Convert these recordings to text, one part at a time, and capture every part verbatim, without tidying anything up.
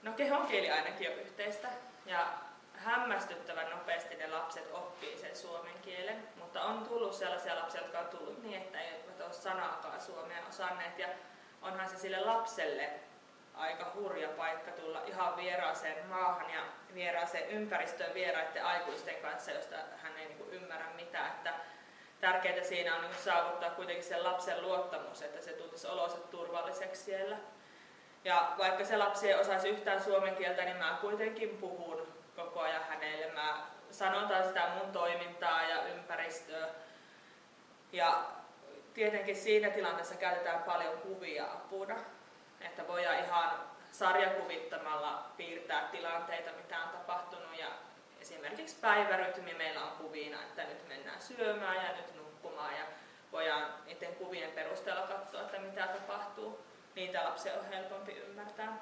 No kehonkieli ainakin on yhteistä ja hämmästyttävän nopeasti ne lapset oppii sen suomen kielen, mutta on tullut sellaisia lapsia, jotka on tullut niin, että eivät ole sanaakaan suomea osanneet ja onhan se sille lapselle aika hurja paikka tulla ihan vieraaseen maahan ja vieraaseen ympäristöön vieraiden aikuisten kanssa, josta hän ei niin kuin ymmärrä mitään. Että tärkeää siinä on niin kuin saavuttaa kuitenkin sen lapsen luottamus, että se tuntisi olonsa turvalliseksi siellä. Ja vaikka se lapsi ei osaisi yhtään suomen kieltä, niin mä kuitenkin puhun koko ajan hänelle. Mä sanotaan sitä mun toimintaa ja ympäristöä. Ja tietenkin siinä tilanteessa käytetään paljon kuvia apuna. Että voidaan ihan sarjakuvittamalla piirtää tilanteita, mitä on tapahtunut. Ja esimerkiksi päivärytmi meillä on kuvina, että nyt mennään syömään ja nyt nukkumaan. Ja voidaan niiden kuvien perusteella katsoa, että mitä tapahtuu. Niitä lapsia on helpompi ymmärtää.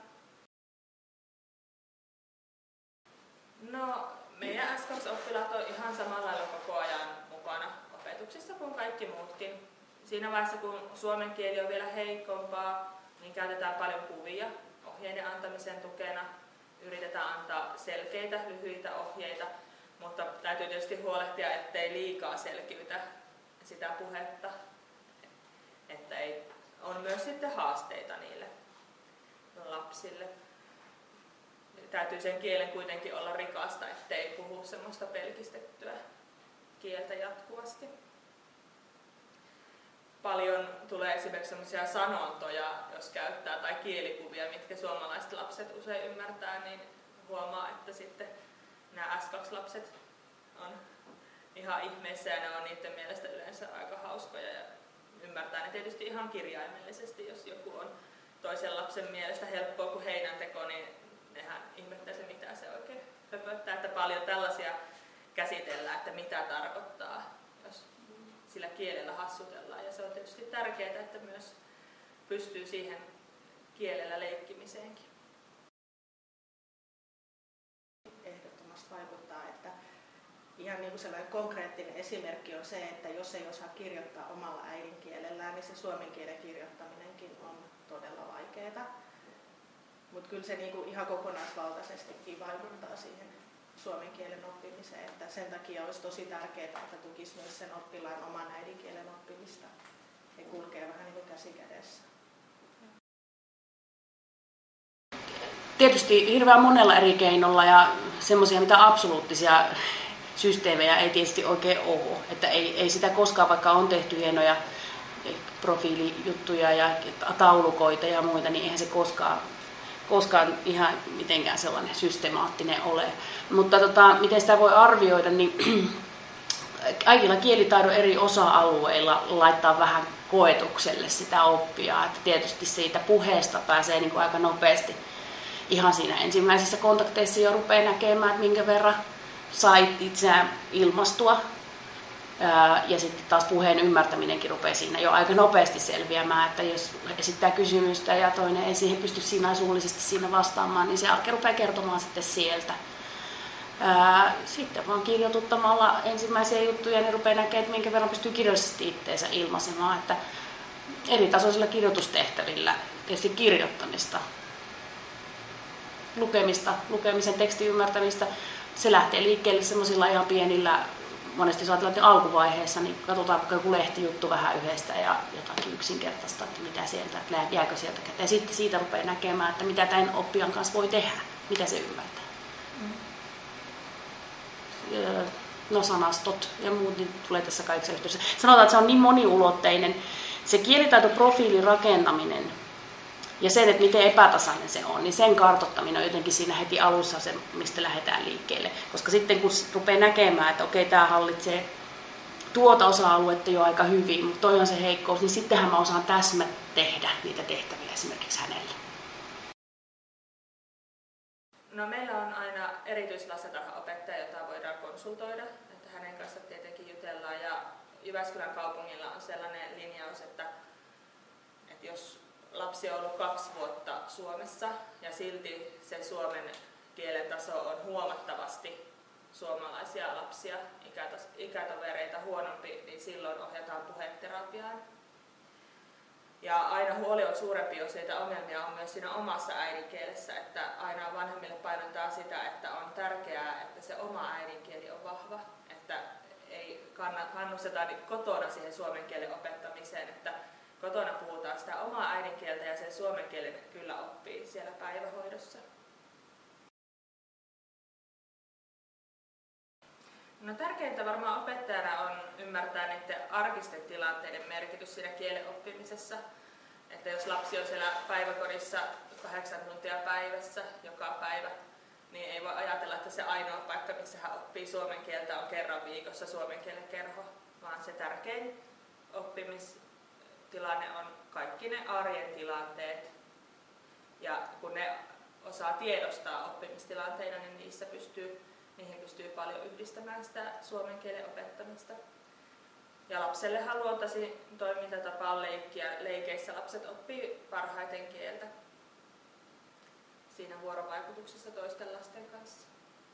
No, meidän S kaksi -oppilaat on ihan samalla lailla koko ajan mukana opetuksessa kuin kaikki muutkin. Siinä vaiheessa, kun suomen kieli on vielä heikompaa, niin käytetään paljon kuvia ohjeiden antamisen tukena. Yritetään antaa selkeitä, lyhyitä ohjeita, mutta täytyy tietysti huolehtia, ettei liikaa selkiytä sitä puhetta. Että ei, on myös sitten haasteita niille lapsille. Täytyy sen kielen kuitenkin olla rikasta, ettei puhu semmoista pelkistettyä kieltä jatkuvasti. Paljon tulee esimerkiksi sellaisia sanontoja, jos käyttää, tai kielikuvia, mitkä suomalaiset lapset usein ymmärtää, niin huomaa, että sitten nämä S kaksi -lapset on ihan ihmeessä ja ne on niiden mielestä yleensä aika hauskoja ja ymmärtää ne tietysti ihan kirjaimellisesti, jos joku on toisen lapsen mielestä helppoa kuin heinänteko, niin nehän ihmettää se, mitä se oikein höpöttää, että paljon tällaisia käsitellään, että mitä tarkoittaa, jos sillä kielellä hassutellaan. Ja se on tietysti tärkeää, että myös pystyy siihen kielellä leikkimiseenkin. Ehdottomasti vaikuttaa, että ihan niin kuin sellainen konkreettinen esimerkki on se, että jos ei osaa kirjoittaa omalla äidinkielellään, niin se suomen kielen kirjoittaminenkin on todella vaikeaa. Mutta kyllä se niinku ihan kokonaisvaltaisestikin vaikuttaa siihen suomen kielen oppimiseen, että sen takia olisi tosi tärkeää, että tukisi myös sen oppilaan oman äidinkielen oppimista. He kulkee vähän niin kuin käsi kädessä. Tietysti hirveän monella eri keinolla ja semmoisia mitä absoluuttisia systeemejä ei tietysti oikein ole. Että ei, ei sitä koskaan, vaikka on tehty hienoja profiilijuttuja ja taulukoita ja muita, niin eihän se koskaan koskaan ihan mitenkään sellainen systemaattinen ole. Mutta tota, miten sitä voi arvioida, niin kaikilla kielitaidon eri osa-alueilla laittaa vähän koetukselle sitä oppia. Että tietysti siitä puheesta pääsee niin kuin aika nopeasti ihan siinä ensimmäisissä kontakteissa jo rupeaa näkemään, että minkä verran sai itseään ilmastua. Ja sitten taas puheen ymmärtäminenkin rupeaa siinä jo aika nopeasti selviämään, että jos esittää kysymystä ja toinen ei siihen pysty siinä suullisesti siinä vastaamaan, niin se alkaa rupeaa kertomaan sitten sieltä. Sitten vaan kirjoituttamalla ensimmäisiä juttuja, niin rupeaa näkemään, että minkä verran pystyy kirjallisesti itteensä ilmaisemaan. Että eri tasoisilla kirjoitustehtävillä, tietysti kirjoittamista, lukemista, lukemisen tekstin ymmärtämistä, se lähtee liikkeelle semmoisilla ihan pienillä. Monesti jos ajatellaan, että alkuvaiheessa, niin katsotaan vaikka joku lehtijuttu vähän yhdestä ja jotakin yksinkertaista, että mitä sieltä, että jääkö sieltä käteen. Ja sitten siitä rupeaa näkemään, että mitä tämän oppijan kanssa voi tehdä, mitä se ymmärtää. Mm. No sanastot ja muut niin tulee tässä kaikissa yhteydessä. Sanotaan, että se on niin moniulotteinen. Se kielitaitoprofiilin rakentaminen ja sen, että miten epätasainen se on, niin sen kartoittaminen on jotenkin siinä heti alussa se, mistä lähdetään liikkeelle. Koska sitten kun rupeaa näkemään, että okei, tämä hallitsee tuota osa-aluetta jo aika hyvin, mutta toi on se heikkous, niin sittenhän mä osaan täsmät tehdä niitä tehtäviä esimerkiksi hänelle. No, meillä on aina erityislastentarhanopettaja, jota voidaan konsultoida, että hänen kanssa tietenkin jutellaan. Ja Jyväskylän kaupungilla on sellainen linjaus, että, että jos lapsi on ollut kaksi vuotta Suomessa ja silti se suomen kielen taso on huomattavasti suomalaisia lapsia, ikätovereita huonompi, niin silloin ohjataan puheterapiaan. Ja aina aina huoli on suurempi, jos niitä ongelmia on myös siinä omassa äidinkielessä, että aina vanhemmille painottaa sitä, että on tärkeää, että se oma äidinkieli on vahva, että ei kannusteta kotona siihen suomen kielen opettamiseen, että kotona puhutaan sitä omaa äidinkieltä ja sen suomen kielen kyllä oppii siellä päivähoidossa. No, tärkeintä varmaan opettajana on ymmärtää niiden arkisten tilanteiden merkitys siinä kielen oppimisessa. Että jos lapsi on siellä päiväkodissa kahdeksan tuntia päivässä joka päivä, niin ei voi ajatella, että se ainoa paikka, missä hän oppii suomen kieltä, on kerran viikossa suomen kielen kerho, vaan se tärkein oppimistilanne on kaikki ne arjen tilanteet. Ja kun ne osaa tiedostaa oppimistilanteina, niin niissä pystyy Niihin pystyy paljon yhdistämään sitä suomen kielen opettamista. Ja lapsellehan luontaisin toimintatapa on leikkiä. Leikeissä lapset oppii parhaiten kieltä siinä vuorovaikutuksessa toisten lasten kanssa.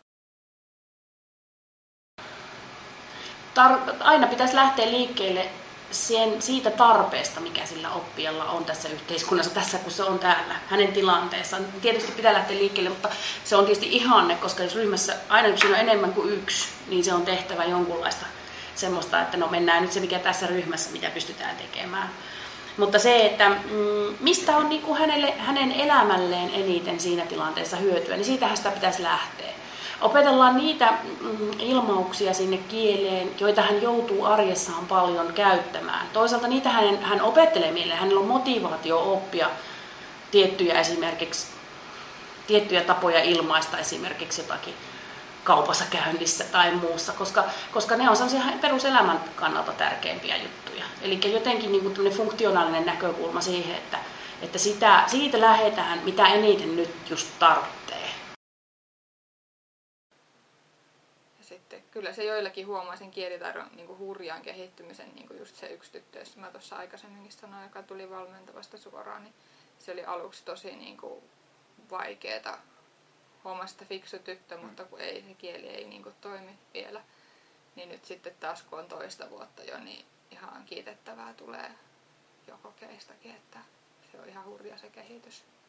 Tar- aina pitäisi lähteä liikkeelle sen, siitä tarpeesta, mikä sillä oppijalla on tässä yhteiskunnassa, tässä kun se on täällä, hänen tilanteessaan. Tietysti pitää lähteä liikkeelle, mutta se on tietysti ihanne, koska jos ryhmässä aina kun siinä on enemmän kuin yksi, niin se on tehtävä jonkunlaista semmoista, että no mennään nyt se mikä tässä ryhmässä, mitä pystytään tekemään. Mutta se, että mm, mistä on niin kuin hänelle, hänen elämälleen eniten siinä tilanteessa hyötyä, niin siitähän sitä pitäisi lähteä. Opetellaan niitä ilmauksia sinne kieleen, joita hän joutuu arjessaan paljon käyttämään. Toisaalta niitä hän, hän opettelee mieleen, hänellä on motivaatio oppia tiettyjä esimerkiksi tiettyjä tapoja ilmaista esimerkiksi jotakin kaupassa käynnissä tai muussa, koska, koska ne on sellaisia peruselämän kannalta tärkeimpiä juttuja. Eli jotenkin niin kuin tämmöinen funktionaalinen näkökulma siihen, että, että sitä, siitä lähdetään, mitä eniten nyt just tarvitsee. Sitten, kyllä se joillakin huomaa sen kielitaidon niin kuin hurjaan kehittymisen, niin kuin just se yksi tyttö, josta mä tuossa aikaisemminkin sanoin, joka tuli valmentavasta suoraan, niin se oli aluksi tosi niin kuin vaikeeta hommasta fiksu tyttö, mutta kun ei, se kieli ei niin kuin toimi vielä, niin nyt sitten taas kun on toista vuotta jo, niin ihan kiitettävää tulee jo kokeistakin, että se on ihan hurja se kehitys.